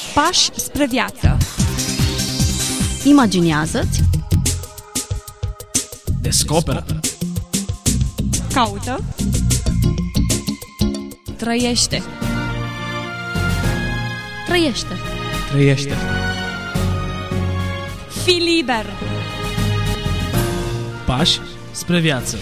Pași spre viață. Imaginează-ți. Descoperă. Caută. Trăiește. Trăiește. Trăiește. Fii liber. Pași spre viață.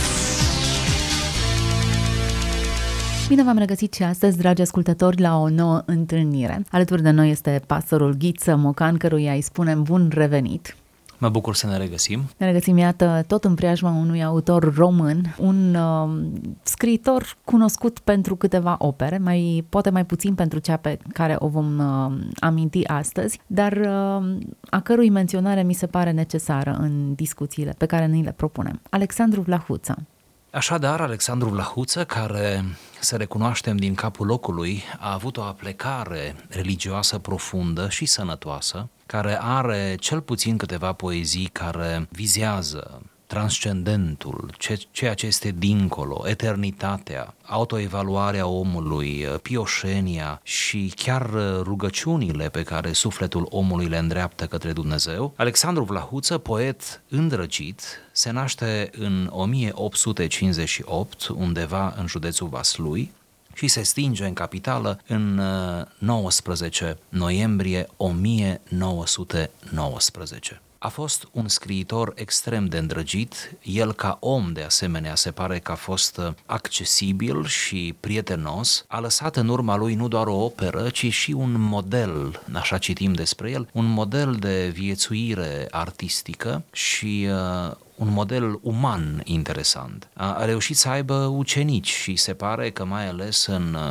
Bine v-am regăsit și astăzi, dragi ascultători, la o nouă întâlnire. Alături de noi este pastorul Ghiță Mocan, căruia îi spunem bun revenit. Mă bucur să ne regăsim. Ne regăsim, iată, tot în preajma unui autor român, un scriitor cunoscut pentru câteva opere, poate mai puțin pentru cea pe care o vom aminti astăzi, dar a cărui menționare mi se pare necesară în discuțiile pe care ni le propunem. Alexandru Vlahuță. Așadar, Alexandru Vlahuță, care, să recunoaștem din capul locului, a avut o aplecare religioasă profundă și sănătoasă, care are cel puțin câteva poezii care vizează transcendentul, ceea ce este dincolo, eternitatea, autoevaluarea omului, pioșenia și chiar rugăciunile pe care sufletul omului le îndreaptă către Dumnezeu. Alexandru Vlahuță, poet îndrăgit, se naște în 1858, undeva în județul Vaslui, și se stinge în capitală în 19 noiembrie 1919. A fost un scriitor extrem de îndrăgit, el ca om de asemenea se pare că a fost accesibil și prietenos, a lăsat în urma lui nu doar o operă, ci și un model, așa citim despre el, un model de viețuire artistică și un model uman interesant. A reușit să aibă ucenici și se pare că mai ales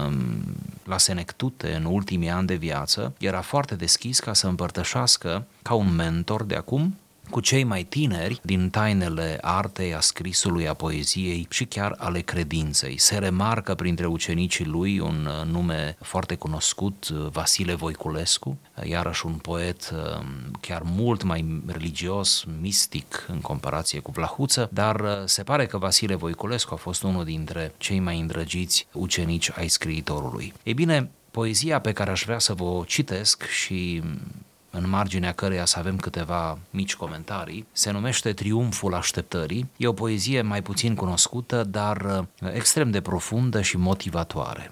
la Senectute, în ultimii ani de viață, era foarte deschis ca să împărtășească ca un mentor de acum cu cei mai tineri din tainele artei, a scrisului, a poeziei și chiar ale credinței. Se remarcă printre ucenicii lui un nume foarte cunoscut, Vasile Voiculescu, iarăși un poet chiar mult mai religios, mistic în comparație cu Vlahuță, dar se pare că Vasile Voiculescu a fost unul dintre cei mai îndrăgiți ucenici ai scriitorului. Ei bine, poezia pe care aș vrea să vă citesc și în marginea căreia să avem câteva mici comentarii, se numește Triumful așteptării. E o poezie mai puțin cunoscută, dar extrem de profundă și motivatoare.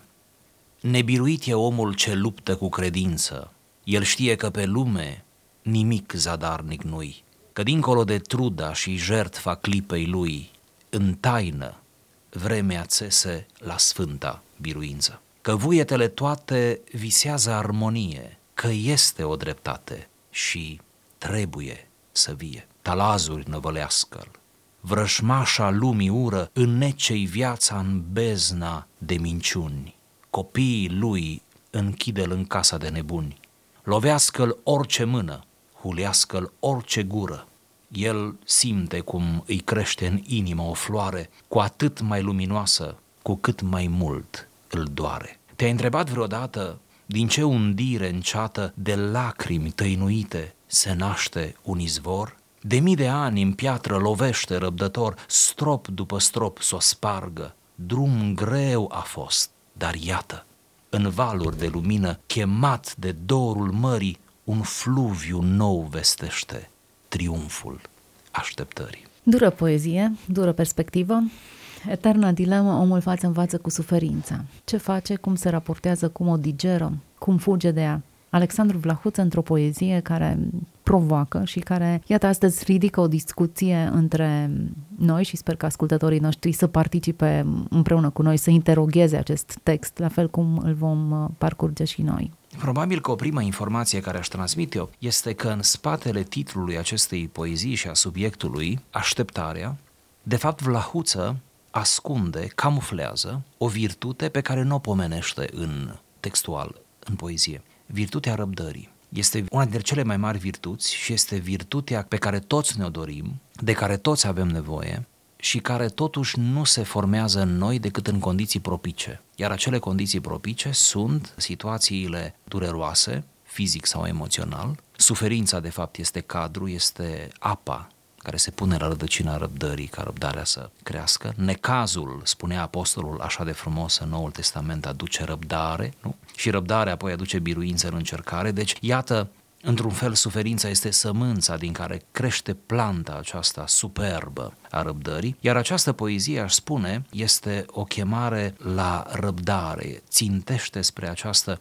Nebiruit e omul ce luptă cu credință. El știe că pe lume nimic zadarnic nu-i, că dincolo de truda și jertfa clipei lui, în taină vremea țese la sfânta biruință. Că vuietele toate visează armonie, că este o dreptate și trebuie să vie. Talazuri năvălească-l, vrășmașa lumii ură, înnece-i viața în bezna de minciuni. Copiii lui închide-l în casa de nebuni, lovească-l orice mână, hulească-l orice gură. El simte cum îi crește în inimă o floare, cu atât mai luminoasă, cu cât mai mult îl doare. Te-ai întrebat vreodată din ce undire înceată de lacrimi tăinuite se naște un izvor? De mii de ani în piatră lovește răbdător, strop după strop s-o spargă. Drum greu a fost, dar iată, în valuri de lumină, chemat de dorul mării, un fluviu nou vestește triumful așteptării. Dură poezie, dură perspectivă, eterna dilemă, omul față în față cu suferința. Ce face, cum se raportează, cum o digeră, cum fuge de ea. Alexandru Vlahuță într-o poezie care provoacă și care, iată, astăzi ridică o discuție între noi și sper că ascultătorii noștri să participe împreună cu noi, să interogheze acest text, la fel cum îl vom parcurge și noi. Probabil că o primă informație care aș transmite-o este că în spatele titlului acestei poezii și a subiectului, Așteptarea, de fapt Vlahuță ascunde, camuflează o virtute pe care nu o pomenește în textual, în poezie. Virtutea răbdării. Este una dintre cele mai mari virtuți și este virtutea pe care toți ne-o dorim, de care toți avem nevoie și care totuși nu se formează în noi decât în condiții propice. Iar acele condiții propice sunt situațiile dureroase, fizic sau emoțional. Suferința, de fapt, este cadru, este apa care se pune la rădăcina răbdării, ca răbdarea să crească. Necazul, spunea apostolul așa de frumos în Noul Testament, aduce răbdare, nu? Și răbdarea apoi aduce biruință în încercare. Deci, iată, într-un fel, suferința este sămânța din care crește planta aceasta superbă a răbdării, iar această poezie, aș spune, este o chemare la răbdare, țintește spre această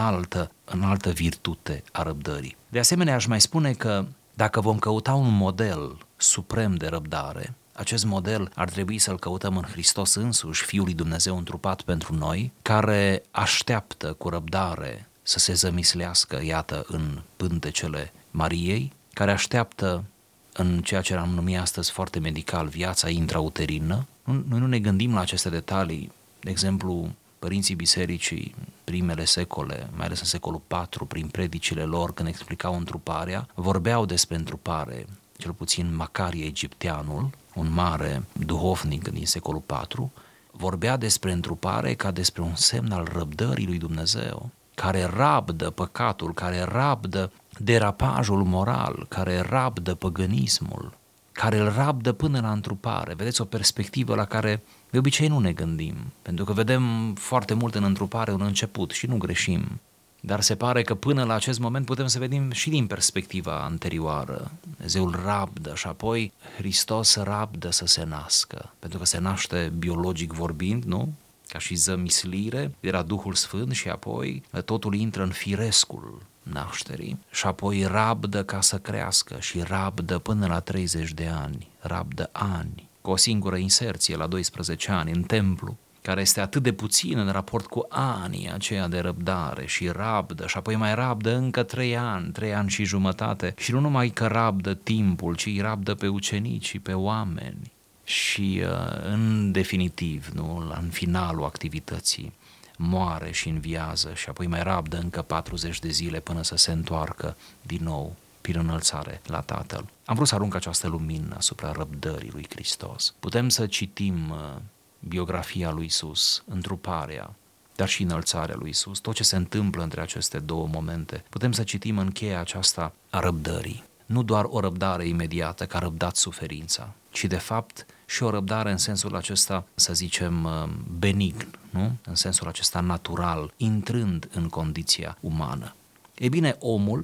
înaltă virtute a răbdării. De asemenea, aș mai spune că dacă vom căuta un model suprem de răbdare, acest model ar trebui să-l căutăm în Hristos însuși, Fiul lui Dumnezeu întrupat pentru noi, care așteaptă cu răbdare să se zămislească, iată, în pântecele Mariei, care așteaptă în ceea ce am numit astăzi foarte medical viața intrauterină. Noi nu ne gândim la aceste detalii. De exemplu, părinții bisericii, primele secole, mai ales în secolul IV, prin predicile lor, când explicau întruparea, vorbeau despre întrupare, cel puțin Macarie Egipteanul, un mare duhovnic din secolul IV, vorbea despre întrupare ca despre un semn al răbdării lui Dumnezeu, care rabdă păcatul, care rabdă derapajul moral, care rabdă păgânismul, care îl rabdă până la întrupare. Vedeți, o perspectivă la care de obicei nu ne gândim, pentru că vedem foarte mult în întrupare un început și nu greșim. Dar se pare că până la acest moment putem să vedem și din perspectiva anterioară. Dumnezeul rabdă și apoi Hristos rabdă să se nască, pentru că se naște biologic vorbind, nu? Ca și zămislire, era Duhul Sfânt și apoi totul intră în firescul nașterii și apoi rabdă ca să crească și rabdă până la 30 de ani, rabdă ani, cu o singură inserție la 12 ani în templu, care este atât de puțin în raport cu anii aceia de răbdare și rabdă și apoi mai rabdă încă 3 ani și jumătate și nu numai că rabdă timpul, ci rabdă pe ucenici și pe oameni și în definitiv, nu, în finalul activității moare și înviază și apoi mai rabdă încă 40 de zile până să se întoarcă din nou prin înălțare la Tatăl. Am vrut să arunc această lumină asupra răbdării lui Hristos. Putem să citim biografia lui Iisus, întruparea, dar și înălțarea lui Iisus, tot ce se întâmplă între aceste două momente. Putem să citim în cheia aceasta a răbdării. Nu doar o răbdare imediată, că a răbdat suferința, ci de fapt și o răbdare în sensul acesta, să zicem, benign, nu? În sensul acesta natural, intrând în condiția umană. Ei bine,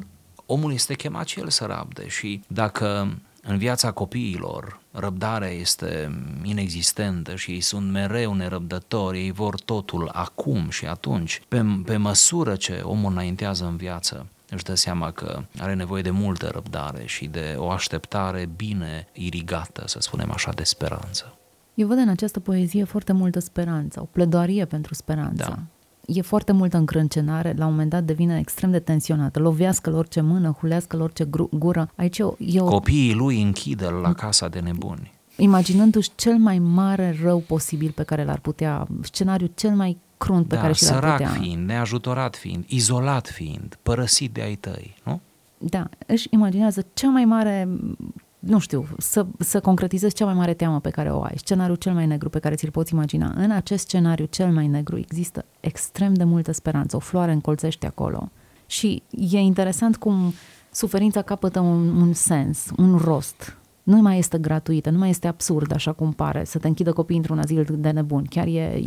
omul este chemat și el să rabde și dacă în viața copiilor răbdarea este inexistentă și ei sunt mereu nerăbdători, ei vor totul acum și atunci, pe măsură ce omul înaintează în viață, își dă seama că are nevoie de multă răbdare și de o așteptare bine irigată, să spunem așa, de speranță. Eu văd în această poezie foarte multă speranță, o pledoarie pentru speranță. Da. E foarte multă încrâncenare, la un moment dat devine extrem de tensionată. Lovească-l orice mână, hulească-l orice gură. Aici Copiii lui închidă la casa de nebuni. Imaginându-și cel mai mare rău posibil pe care l-ar putea, scenariul cel mai crunt pe care și l-ar putea. Sărac fiind, neajutorat fiind, izolat fiind, părăsit de ai tăi, nu? Da, își imaginează cea mai mare, nu știu, să concretizezi cea mai mare teamă pe care o ai, scenariul cel mai negru pe care ți-l poți imagina. În acest scenariu cel mai negru există extrem de multă speranță, o floare încolțește acolo. Și e interesant cum suferința capătă un sens, un rost. Nu mai este gratuită, nu mai este absurd așa cum pare, să te închidă copiii într-un azil de nebuni. Chiar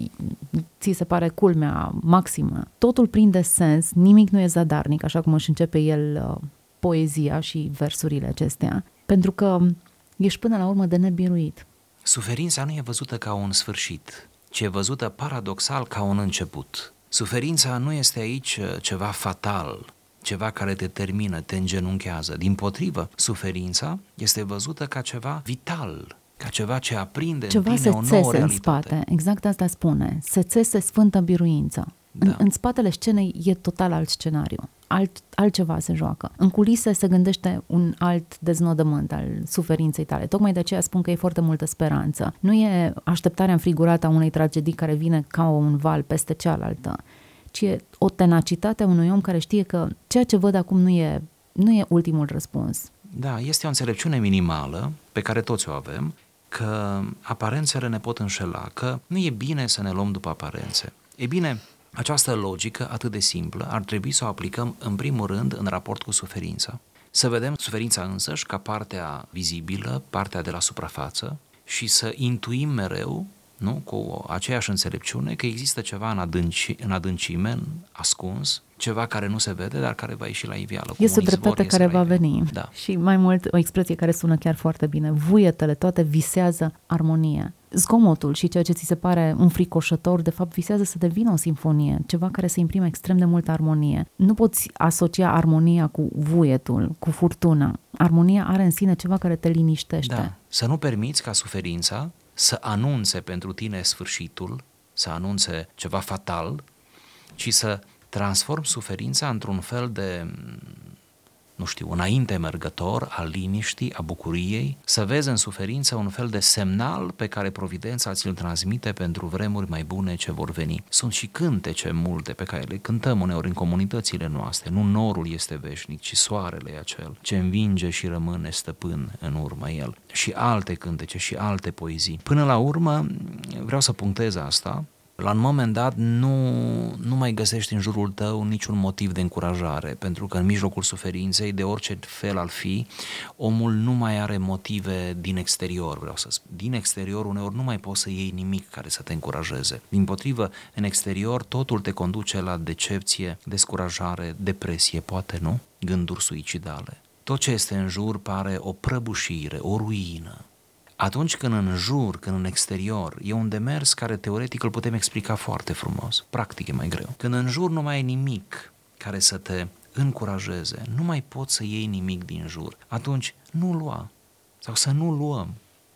ți se pare culmea maximă. Totul prinde sens, nimic nu e zadarnic, așa cum își începe el poezia și versurile acestea, pentru că ești până la urmă de nebiruit. Suferința nu e văzută ca un sfârșit, ci e văzută paradoxal ca un început. Suferința nu este aici ceva fatal, ceva care te termină, te îngenunchează. Dimpotrivă, suferința este văzută ca ceva vital, ca ceva ce aprinde ceva în tine o nouă realitate. În spate, exact asta spune, se țese sfântă biruință. Da. În spatele scenei e total alt scenariu, altceva se joacă. În culise se gândește un alt deznodământ al suferinței tale. Tocmai de aceea spun că e foarte multă speranță. Nu e așteptarea înfrigurată a unei tragedii care vine ca un val peste cealaltă, ci e o tenacitate a unui om care știe că ceea ce văd acum nu e ultimul răspuns. Da, este o înțelepciune minimală pe care toți o avem, că aparențele ne pot înșela, că nu e bine să ne luăm după aparențe. E bine, această logică atât de simplă ar trebui să o aplicăm în primul rând în raport cu suferința. Să vedem suferința însăși ca partea vizibilă, partea de la suprafață și să intuim mereu, nu, cu aceeași înțelepciune, că există ceva în adâncime, ascuns, ceva care nu se vede, dar care va ieși la iveală. Este o dreptate care va veni. Da. Și mai mult, o expresie care sună chiar foarte bine. Vuietele toate visează armonie. Zgomotul și ceea ce ți se pare înfricoșător, de fapt visează să devină o simfonie, ceva care să imprime extrem de multă armonie. Nu poți asocia armonia cu vuietul, cu furtuna. Armonia are în sine ceva care te liniștește. Da. Să nu permiți ca suferința să anunțe pentru tine sfârșitul, să anunțe ceva fatal, ci să transform suferința într-un fel de, nu știu, înainte mergător al liniștii, a bucuriei, să vezi în suferință un fel de semnal pe care providența ți-l transmite pentru vremuri mai bune ce vor veni. Sunt și cântece multe pe care le cântăm uneori în comunitățile noastre. Nu norul este veșnic, ci soarele e acel ce învinge și rămâne stăpân în urmă el. Și alte cântece și alte poezii. Până la urmă, vreau să punctez asta, la un moment dat nu mai găsești în jurul tău niciun motiv de încurajare, pentru că în mijlocul suferinței, de orice fel ar fi, omul nu mai are motive din exterior, vreau să spun. Din exterior uneori nu mai poți să iei nimic care să te încurajeze. Dimpotrivă, în exterior totul te conduce la decepție, descurajare, depresie, poate, nu? Gânduri suicidale. Tot ce este în jur pare o prăbușire, o ruină. Atunci când în jur, când în exterior, e un demers care teoretic îl putem explica foarte frumos, practic e mai greu. Când în jur nu mai e nimic care să te încurajeze, nu mai poți să iei nimic din jur, atunci nu lua sau să nu luăm.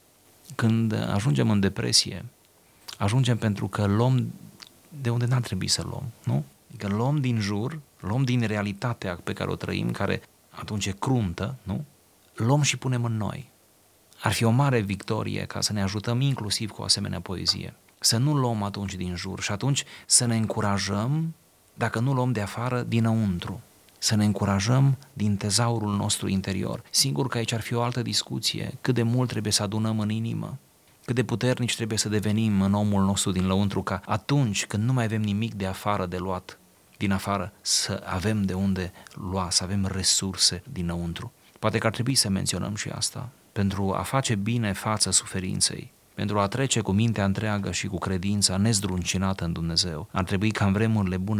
Când ajungem în depresie, ajungem pentru că luăm de unde n-ar trebui să luăm, nu? Că luăm din jur, luăm din realitatea pe care o trăim, care atunci e cruntă, nu? Luăm și punem în noi. Ar fi o mare victorie ca să ne ajutăm inclusiv cu o asemenea poezie. Să nu luăm atunci din jur și atunci să ne încurajăm, dacă nu luăm de afară, dinăuntru. Să ne încurajăm din tezaurul nostru interior. Sigur că aici ar fi o altă discuție, cât de mult trebuie să adunăm în inimă, cât de puternici trebuie să devenim în omul nostru din lăuntru, ca atunci când nu mai avem nimic de afară de luat, din afară, să avem de unde lua, să avem resurse dinăuntru. Poate că ar trebui să menționăm și asta. Pentru a face bine față suferinței, pentru a trece cu mintea întreagă și cu credința nezdruncinată în Dumnezeu, ar trebui ca în vremurile bune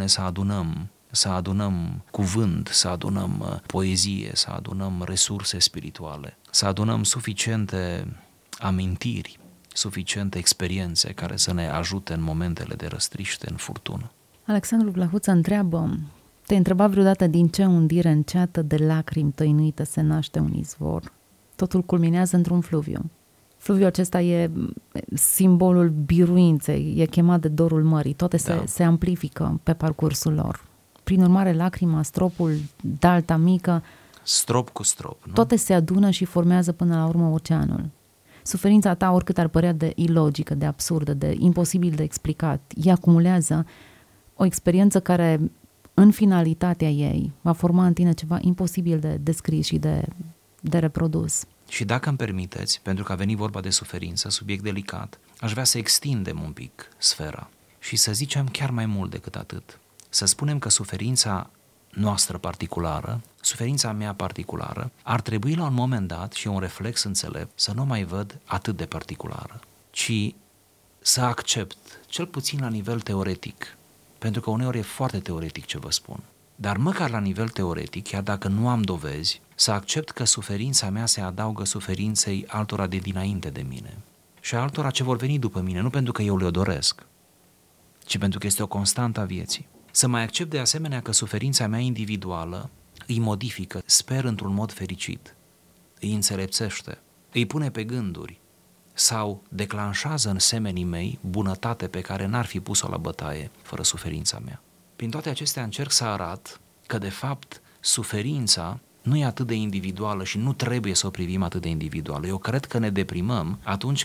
să adunăm cuvânt, să adunăm poezie, să adunăm resurse spirituale, să adunăm suficiente amintiri, suficiente experiențe care să ne ajute în momentele de răstriște, în furtună. Alexandru Vlahuță întreabă, te-ai întrebat vreodată din ce undire înceată de lacrimi tăinuite se naște un izvor? Totul culminează într-un fluviu. Fluviul acesta e simbolul biruinței, e chemat de dorul mării, toate se amplifică pe parcursul lor. Prin urmare, lacrima, stropul, dalta mică, strop cu strop, nu? Toate se adună și formează până la urmă oceanul. Suferința ta, oricât ar părea de ilogică, de absurdă, de imposibil de explicat, ea acumulează o experiență care, în finalitatea ei, va forma în tine ceva imposibil de descris și de reprodus. Și dacă îmi permiteți, pentru că a venit vorba de suferință, subiect delicat, aș vrea să extindem un pic sfera și să zicem chiar mai mult decât atât. Să spunem că suferința noastră particulară, suferința mea particulară, ar trebui la un moment dat, și un reflex înțelept, să nu mai văd atât de particulară, ci să accept, cel puțin la nivel teoretic, pentru că uneori e foarte teoretic ce vă spun, dar măcar la nivel teoretic, chiar dacă nu am dovezi, să accept că suferința mea se adaugă suferinței altora de dinainte de mine și altora ce vor veni după mine, nu pentru că eu le-o doresc, ci pentru că este o constantă a vieții. Să mai accept de asemenea că suferința mea individuală îi modifică, sper într-un mod fericit, îi înțelepțește, îi pune pe gânduri sau declanșează în semenii mei bunătate pe care n-ar fi pus-o la bătaie fără suferința mea. Prin toate acestea încerc să arăt că de fapt suferința nu e atât de individuală și nu trebuie să o privim atât de individuală. Eu cred că ne deprimăm atunci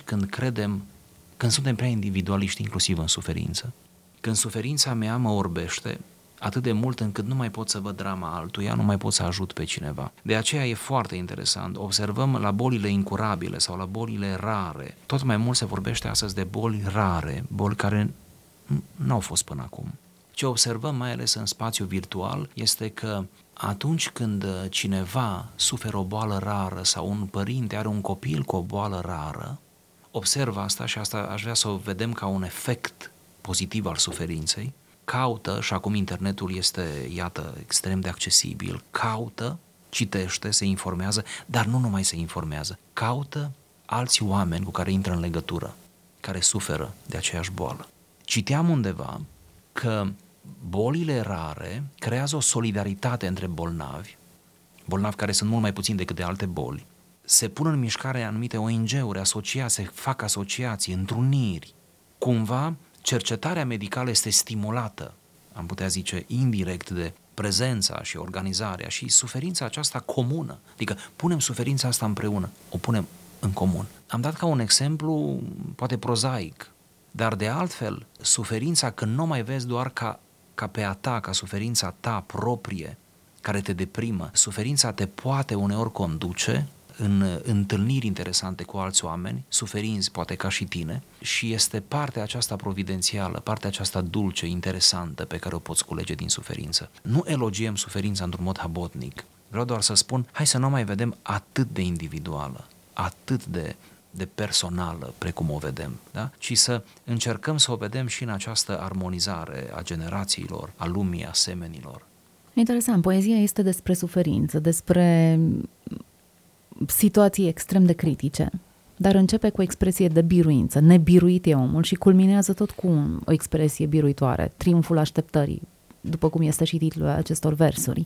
când suntem prea individualiști inclusiv în suferință. Când suferința mea mă orbește atât de mult încât nu mai pot să văd drama altuia, nu mai pot să ajut pe cineva. De aceea e foarte interesant. Observăm la bolile incurabile sau la bolile rare. Tot mai mult se vorbește astăzi de boli rare, boli care nu au fost până acum. Ce observăm mai ales în spațiu virtual este că atunci când cineva suferă o boală rară sau un părinte are un copil cu o boală rară, observă asta și asta aș vrea să o vedem ca un efect pozitiv al suferinței, caută, și acum internetul este, iată, extrem de accesibil, caută, citește, se informează, dar nu numai se informează, caută alți oameni cu care intră în legătură, care suferă de aceeași boală. Citeam undeva că bolile rare creează o solidaritate între bolnavi care sunt mult mai puțini decât de alte boli. Se pun în mișcare anumite ONG-uri, asociații, se fac asociații, întruniri. Cumva, cercetarea medicală este stimulată, am putea zice, indirect de prezența și organizarea și suferința aceasta comună. Adică punem suferința asta împreună, o punem în comun. Am dat ca un exemplu, poate prozaic, dar de altfel, suferința când nu mai vezi doar ca pe a ta, ca suferința ta proprie, care te deprimă, suferința te poate uneori conduce în întâlniri interesante cu alți oameni, suferinți poate ca și tine, și este partea aceasta providențială, partea aceasta dulce, interesantă pe care o poți culege din suferință. Nu elogiem suferința într-un mod habotnic, vreau doar să spun, hai să nu mai vedem atât de individuală, atât de personală precum o vedem, da? Ci să încercăm să o vedem și în această armonizare a generațiilor, a lumii, a semenilor. Interesant, poezia este despre suferință, despre situații extrem de critice, dar începe cu o expresie de biruință, nebiruit e omul, și culminează tot cu o expresie biruitoare, triumful așteptării, după cum este și titlul acestor versuri.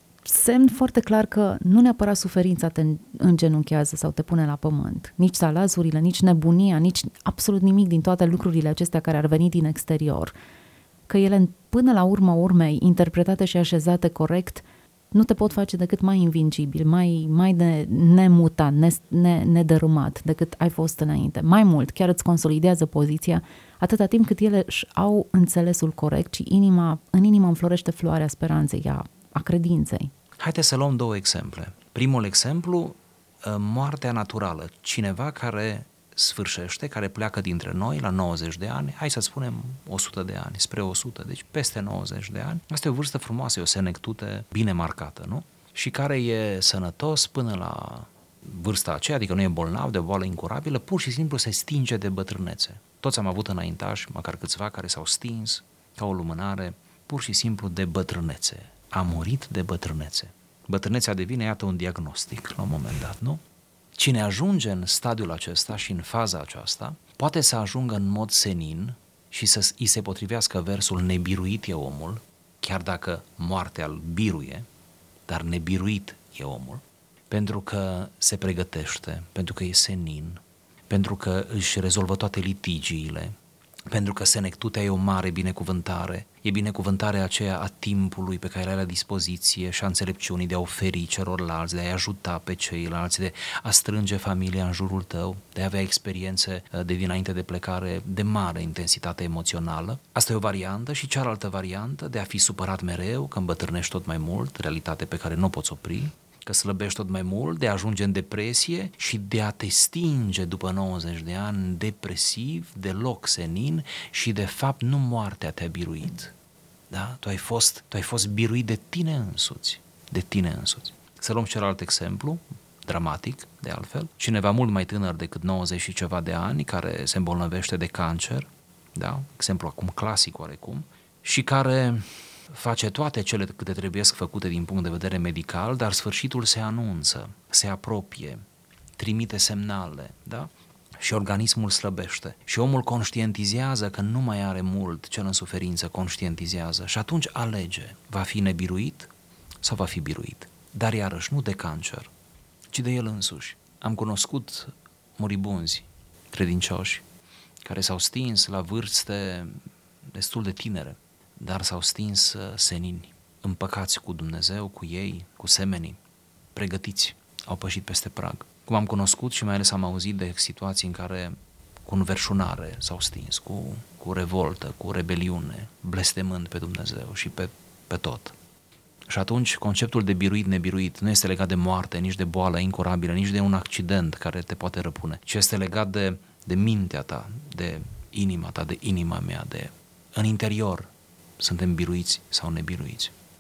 Semn foarte clar că nu neapărat suferința te îngenunchează sau te pune la pământ, nici salazurile, nici nebunia, nici absolut nimic din toate lucrurile acestea care ar veni din exterior, că ele, până la urma urmei, interpretate și așezate corect, nu te pot face decât mai invincibil, mai de nemutat, nedărâmat decât ai fost înainte. Mai mult, chiar îți consolidează poziția atâta timp cât ele își au înțelesul corect și în inimă înflorește floarea speranței, a credinței. Haideți să luăm două exemple. Primul exemplu, moartea naturală. Cineva care sfârșește, care pleacă dintre noi la 90 de ani, hai să spunem 100 de ani, spre 100, deci peste 90 de ani. Asta e o vârstă frumoasă, e o senectute bine marcată, nu? Și care e sănătos până la vârsta aceea, adică nu e bolnav de o boală incurabilă, pur și simplu se stinge de bătrânețe. Toți am avut înaintași, măcar câțiva, care s-au stins ca o lumânare, pur și simplu de bătrânețe. A murit de bătrânețe. Bătrânețea devine, iată, un diagnostic la un moment dat, nu? Cine ajunge în stadiul acesta și în faza aceasta, poate să ajungă în mod senin și să îi se potrivească versul nebiruit e omul, chiar dacă moartea îl biruie, dar nebiruit e omul, pentru că se pregătește, pentru că e senin, pentru că își rezolvă toate litigiile, pentru că senectutea e o mare binecuvântare, e binecuvântarea aceea a timpului pe care îl ai la dispoziție și a înțelepciunii de a oferi celorlalți, de a-i ajuta pe ceilalți, de a strânge familia în jurul tău, de a avea experiențe de dinainte de plecare de mare intensitate emoțională. Asta e o variantă, și cealaltă variantă de a fi supărat mereu, că îmbătrânești tot mai mult, realitate pe care nu poți opri, că slăbești tot mai mult, de a ajunge în depresie și de a te stinge după 90 de ani depresiv, deloc senin, și de fapt nu moartea te-a biruit. Da? Tu ai fost biruit de tine însuți. De tine însuți. Să luăm celălalt exemplu, dramatic, de altfel. Cineva mult mai tânăr decât 90 și ceva de ani, care se îmbolnăvește de cancer, da? Exemplu acum clasic oarecum, și care face toate cele câte trebuiesc făcute din punct de vedere medical, dar sfârșitul se anunță, se apropie, trimite semnale, da? Și organismul slăbește. Și omul conștientizează că nu mai are mult, cel în suferință conștientizează și atunci alege, va fi nebiruit sau va fi biruit. Dar iarăși nu de cancer, ci de el însuși. Am cunoscut moribunzi credincioși care s-au stins la vârste destul de tinere, dar s-au stins senini, împăcați cu Dumnezeu, cu ei, cu semenii, pregătiți, au pășit peste prag. Cum am cunoscut și mai ales am auzit de situații în care cu înverșunare s-au stins, cu revoltă, cu rebeliune, blestemând pe Dumnezeu și pe tot. Și atunci conceptul de biruit-nebiruit nu este legat de moarte, nici de boală incurabilă, nici de un accident care te poate răpune, ci este legat de mintea ta, de inima ta, de inima mea, de în interior suntem biruiți sau nebiruiți.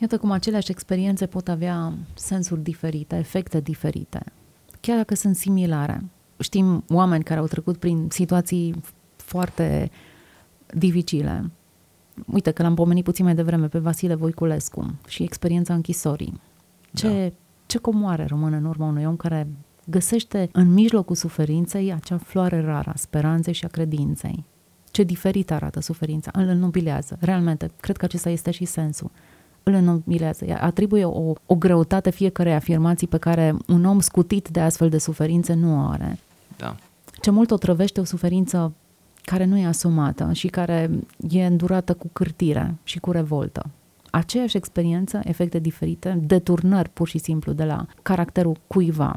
Iată cum aceleași experiențe pot avea sensuri diferite, efecte diferite, chiar dacă sunt similare. Știm oameni care au trecut prin situații foarte dificile. Uite că l-am pomenit puțin mai devreme pe Vasile Voiculescu și experiența închisorii. Ce comoare rămâne în urma unui om care găsește în mijlocul suferinței acea floare rară a speranței și a credinței. Ce diferit arată suferința, îl înnobilează. Realmente, cred că acesta este și sensul. Îl înnobilează, atribuie o greutate fiecărei afirmații pe care un om scutit de astfel de suferințe nu o are. Da. Ce mult o trăvește o suferință care nu e asumată și care e îndurată cu cârtire și cu revoltă. Aceeași experiență, efecte diferite, deturnări pur și simplu de la caracterul cuiva.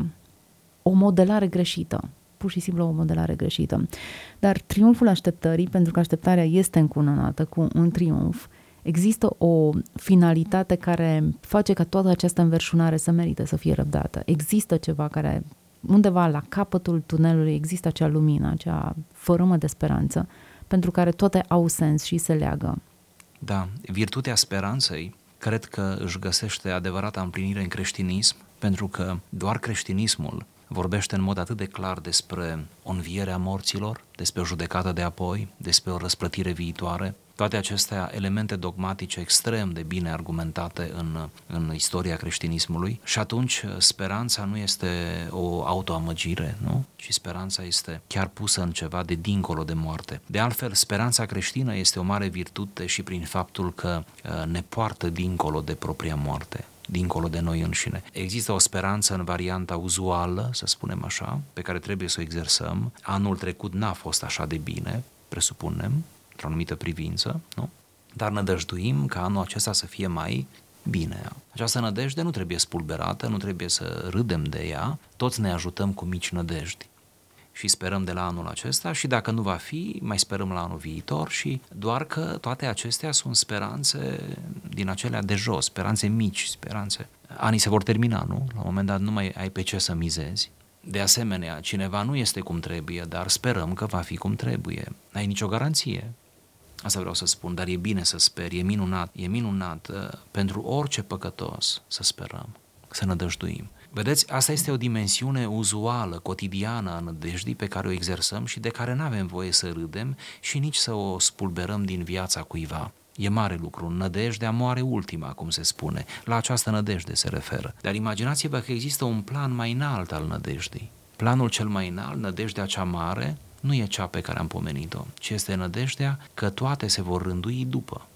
O modelare greșită, pur și simplu o modelare greșită. Dar triumful așteptării, pentru că așteptarea este încununată cu un triumf, există o finalitate care face ca toată această înverșunare să merite să fie răbdată. Există ceva care, undeva la capătul tunelului, există acea lumină, acea fărâmă de speranță, pentru care toate au sens și se leagă. Da, virtutea speranței cred că își găsește adevărata împlinire în creștinism, pentru că doar creștinismul vorbește în mod atât de clar despre o înviere a morților, despre o judecată de apoi, despre o răsplătire viitoare. Toate acestea elemente dogmatice extrem de bine argumentate în istoria creștinismului și atunci speranța nu este o autoamăgire, nu? Ci speranța este chiar pusă în ceva de dincolo de moarte. De altfel, speranța creștină este o mare virtute și prin faptul că ne poartă dincolo de propria moarte, dincolo de noi înșine. Există o speranță în varianta uzuală, să spunem așa, pe care trebuie să o exersăm. Anul trecut n-a fost așa de bine, presupunem, într-o anumită privință, nu? Dar nădăjduim ca anul acesta să fie mai bine. Această nădejde nu trebuie spulberată, nu trebuie să râdem de ea, toți ne ajutăm cu mici nădejdi. Și sperăm de la anul acesta și dacă nu va fi, mai sperăm la anul viitor și doar că toate acestea sunt speranțe din acelea de jos, speranțe mici, speranțe. Anii se vor termina, nu? La un moment dat nu mai ai pe ce să mizezi. De asemenea, cineva nu este cum trebuie, dar sperăm că va fi cum trebuie. N-ai nicio garanție. Asta vreau să spun, dar e bine să speri, e minunat pentru orice păcătos să sperăm, să nădăjduim. Vedeți, asta este o dimensiune uzuală, cotidiană a nădejdii pe care o exersăm și de care nu avem voie să râdem și nici să o spulberăm din viața cuiva. E mare lucru, nădejdea moare ultima, cum se spune, la această nădejde se referă. Dar imaginați-vă că există un plan mai înalt al nădejdii. Planul cel mai înalt, nădejdea cea mare, nu e cea pe care am pomenit-o, ci este nădejdea că toate se vor rândui după,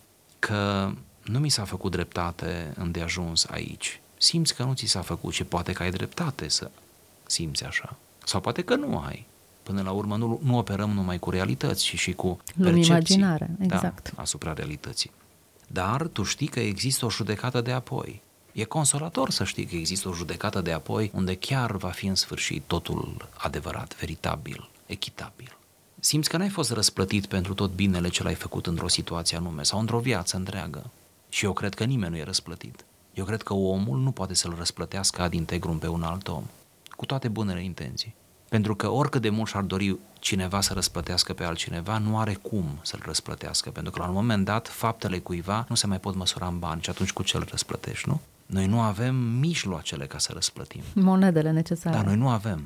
că nu mi s-a făcut dreptate îndeajuns aici. Simți că nu ți s-a făcut și poate că ai dreptate să simți așa. Sau poate că nu ai. Până la urmă nu operăm numai cu realități, ci și cu percepții. Imaginare, exact. Da, asupra realității. Dar tu știi că există o judecată de apoi. E consolator să știi că există o judecată de apoi unde chiar va fi în sfârșit totul adevărat, veritabil, echitabil. Simți că n-ai fost răsplătit pentru tot binele ce l-ai făcut într-o situație anume sau într-o viață întreagă. Și eu cred că nimeni nu e răsplătit. Eu cred că omul nu poate să-l răsplătească ad integrum pe un alt om, cu toate bunele intenții. Pentru că oricât de mult și-ar dori cineva să răsplătească pe altcineva, nu are cum să-l răsplătească, pentru că la un moment dat faptele cuiva nu se mai pot măsura în bani și atunci cu ce îl răsplătești, nu? Noi nu avem mijloacele ca să răsplătim. Monedele necesare. Dar noi nu avem.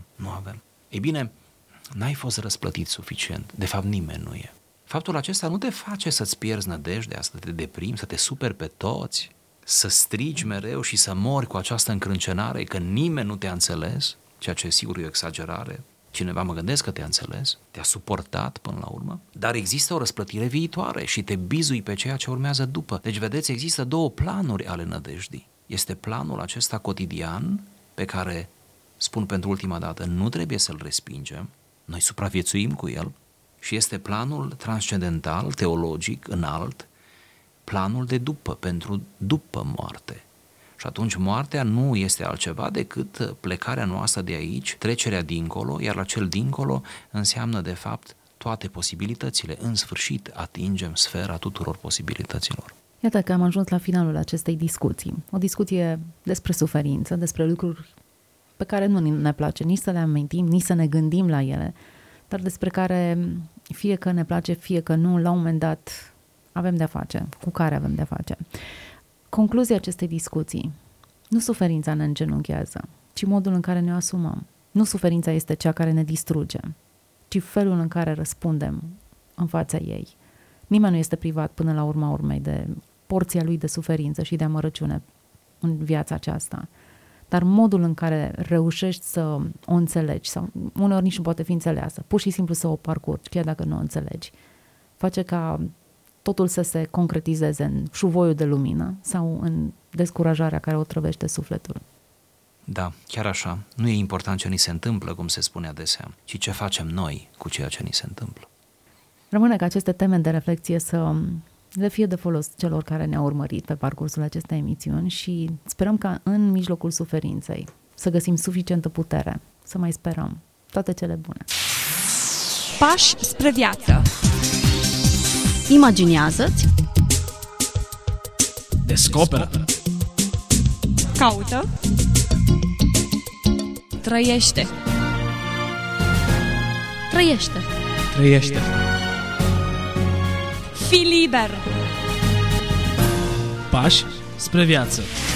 Ei bine, n-ai fost răsplătit suficient, de fapt nimeni nu e. Faptul acesta nu te face să-ți pierzi nădejdea, să te deprimi, să te superi pe toți, să strigi mereu și să mori cu această încrâncenare că nimeni nu te-a înțeles, ceea ce sigur e o exagerare. Cineva, mă gândesc că te-a înțeles, te-a suportat până la urmă, dar există o răsplătire viitoare și te bizui pe ceea ce urmează după. Deci, vedeți, există două planuri ale nădejdii. Este planul acesta cotidian pe care, spun pentru ultima dată, nu trebuie să-l respingem, noi supraviețuim cu el, și este planul transcendental, teologic, înalt, planul de după, pentru după moarte. Și atunci moartea nu este altceva decât plecarea noastră de aici, trecerea dincolo, iar la cel dincolo înseamnă de fapt toate posibilitățile. În sfârșit atingem sfera tuturor posibilităților. Iată că am ajuns la finalul acestei discuții. O discuție despre suferință, despre lucruri pe care nu ne place nici să le amintim, nici să ne gândim la ele, dar despre care fie că ne place, fie că nu, la un moment dat avem de-a face, cu care avem de-a face. Concluzia acestei discuții: nu suferința ne îngenunchează, ci modul în care ne asumăm. Nu suferința este cea care ne distruge, ci felul în care răspundem în fața ei. Nimeni nu este privat până la urma urmei de porția lui de suferință și de amărăciune în viața aceasta. Dar modul în care reușești să o înțelegi, sau uneori nici nu poate fi înțeleasă, pur și simplu să o parcurgi, chiar dacă nu o înțelegi, face ca totul să se concretizeze în șuvoiul de lumină sau în descurajarea care o trăvește sufletul. Da, chiar așa. Nu e important ce ni se întâmplă, cum se spune adesea, ci ce facem noi cu ceea ce ni se întâmplă. Rămâne ca aceste teme de reflexie să le fie de folos celor care ne-au urmărit pe parcursul acestei emisiuni și sperăm ca în mijlocul suferinței să găsim suficientă putere să mai sperăm. Toate cele bune! Pași spre viață. Imaginează-ți, Descoperă. Caută. Trăiește. trăiește. Trăiește. Fii liber. Pași spre viață.